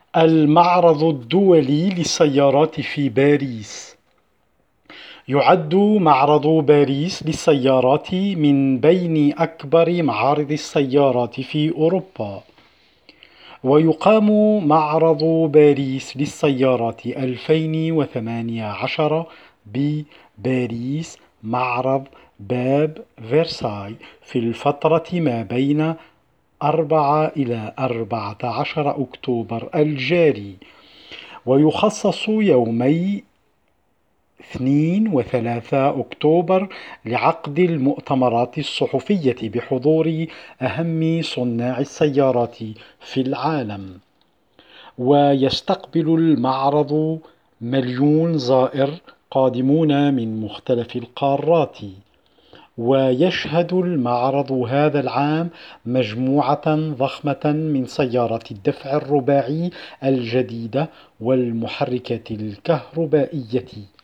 المعرض الدولي للسيارات في باريس. يعد معرض باريس للسيارات من بين أكبر معارض السيارات في أوروبا، ويقام معرض باريس للسيارات 2018 بباريس معرض باب فرساي في الفترة ما بين 4 إلى 14 أكتوبر الجاري، ويخصص يومي 2 و3 أكتوبر لعقد المؤتمرات الصحفية بحضور أهم صناع السيارات في العالم. ويستقبل المعرض 1,000,000 زائر قادمون من مختلف القارات. ويشهد المعرض هذا العام مجموعة ضخمة من سيارات الدفع الرباعي الجديدة والمحركات الكهربائية